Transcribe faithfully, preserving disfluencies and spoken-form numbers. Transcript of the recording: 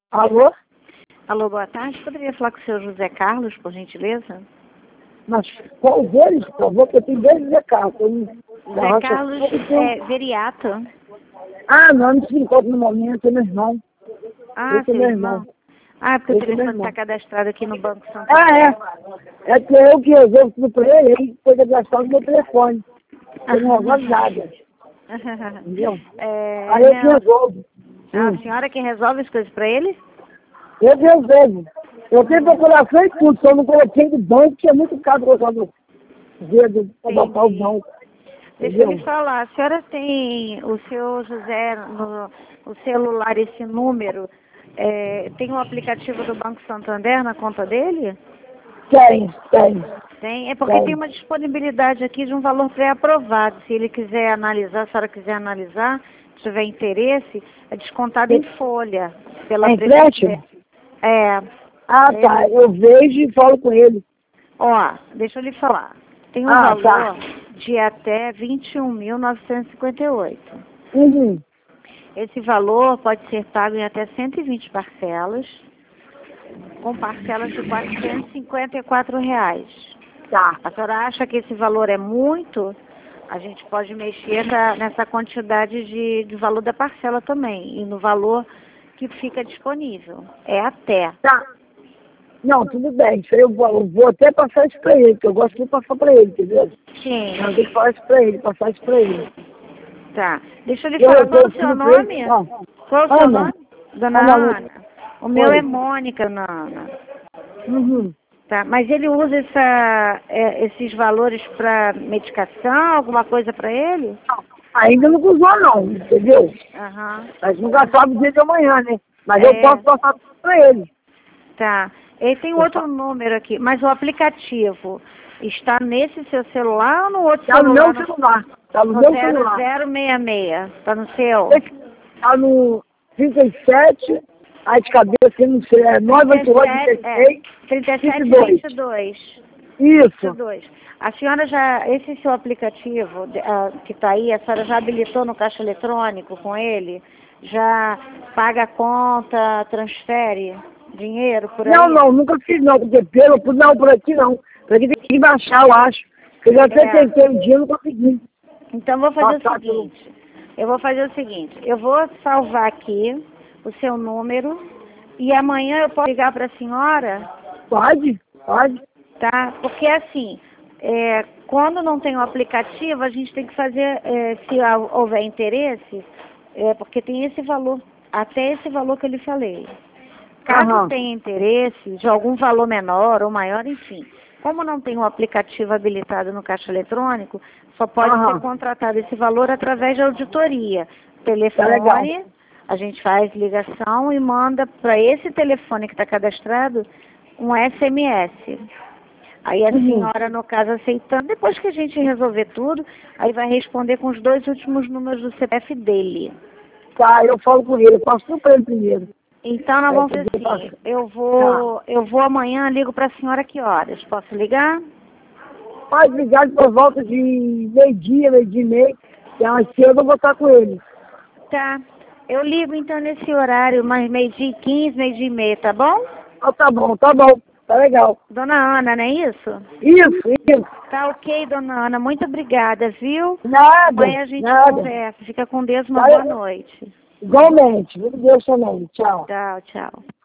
Alô? Alô, boa tarde. Poderia falar com o senhor José Carlos, por gentileza? Mas qual deles, por favor? Porque eu tenho dois José Carlos. Um, José Carlos é Veriato. Ah, não, não se encontra no momento, é meu irmão. Ah, Esse é seu meu irmão. irmão. Ah, porque Esse o é meu telefone irmão. está cadastrado aqui no Banco Santander. Ah, é. É que eu que resolvo tudo pra ele, ele foi cadastrar no meu telefone. Eu não resolvo nada. Entendeu? É, Aí eu que não, resolvo. a Hum. senhora que resolve as coisas para ele? Eu que resolvo. Eu tenho procuração e tudo, só não coloquei do banco, que é muito caro colocar do dedo pra botar o Entendi. banco. Deixa eu lhe Entendeu? falar, a senhora tem o seu José no o celular, esse número, é, tem o aplicativo do Banco Santander na conta dele? Tem, tem. Tem, é porque Tem. tem uma disponibilidade aqui de um valor pré-aprovado. Se ele quiser analisar, se a senhora quiser analisar, se tiver interesse, é descontado em folha pela É empréstimo? É. Ah, É. tá. Eu vejo e falo com ele. Ó, deixa eu lhe falar. Tem um Ah, valor tá. de até vinte e um mil novecentos e cinquenta e oito. Uhum. Esse valor pode ser pago em até cento e vinte parcelas, com parcelas de quatrocentos e cinquenta e quatro reais. Tá. A senhora acha que esse valor é muito? A gente pode mexer na- nessa quantidade de, de valor da parcela também, e no valor que fica disponível. É até. Tá. Não, tudo bem. Isso aí eu vou, eu vou até passar isso pra ele, porque eu gosto de passar pra ele, entendeu? Sim. Eu tenho que falar isso pra ele, passar isso pra ele. Tá. Deixa eu lhe Eu, falar, eu qual é tô o seu tudo pra nome? ele. Ó. Qual é o seu Ana. nome? Dona Ana Ana. Lúcia. O meu Oi. é Mônica, Dona Ana. Uhum. Tá. Mas ele usa essa, é, esses valores para medicação, alguma coisa para ele? Ainda não usou não, entendeu? Aham. Mas nunca sabe o dia de amanhã, né? Mas eu É. posso passar tudo pra ele. Tá. Ele tem outro número aqui, mas o aplicativo está nesse seu celular ou no outro Tá no celular? meu celular. Tá no No meu zero celular. zero seis seis. Está no seu? Esse tá no trinta e sete, aí de cabeça, não sei, é nove oito oito, é, trinta e seis, trinta e sete vinte e dois. vinte e dois. Isso. dois. A senhora já, esse seu aplicativo de- ah, que está aí, a senhora já habilitou no caixa eletrônico com ele? Já paga a conta, transfere dinheiro por aí? Não, não, nunca fiz não, porque pelo, por- não, por aqui não. Por aqui tem que baixar, eu acho. Eu já até É. tentei um dia, não consegui. Então vou fazer Passar o seguinte, eu vou fazer o seguinte, eu vou salvar aqui o seu número e amanhã eu posso ligar para a senhora, Pode, pode. tá? Porque assim, é, quando não tem o aplicativo, a gente tem que fazer, é, se há- houver interesse, é, porque tem esse valor, até esse valor que eu lhe falei. Caso Aham. tenha interesse de algum valor menor ou maior, enfim, como não tem o aplicativo habilitado no caixa eletrônico, só pode Aham. ser contratado esse valor através de auditoria. Tá legal. Telefone, a gente faz ligação e manda para esse telefone que está cadastrado um S M S. Aí a Uhum. senhora, no caso, aceitando, depois que a gente resolver tudo, aí vai responder com os dois últimos números do C P F dele. Tá, eu falo com ele, eu passo tudo pra ele primeiro. Então nós É, vamos ver poder assim, passar. eu vou, eu vou amanhã, ligo para a senhora que horas? Posso ligar? Pode ligar por volta de meio-dia, meio-dia e meio, que é mais cedo eu vou estar com ele. Tá. Eu ligo então nesse horário, mais meio-dia e quinze, meio-dia e meia, tá bom? Ah, tá bom, tá bom, tá legal. Dona Ana, não é isso? Isso, isso. Tá ok, dona Ana, muito obrigada, viu? Nada, Amanhã a gente nada. conversa. Fica com Deus, uma Tá, boa noite. igualmente, meu Deus também, tchau. Tchau, tchau.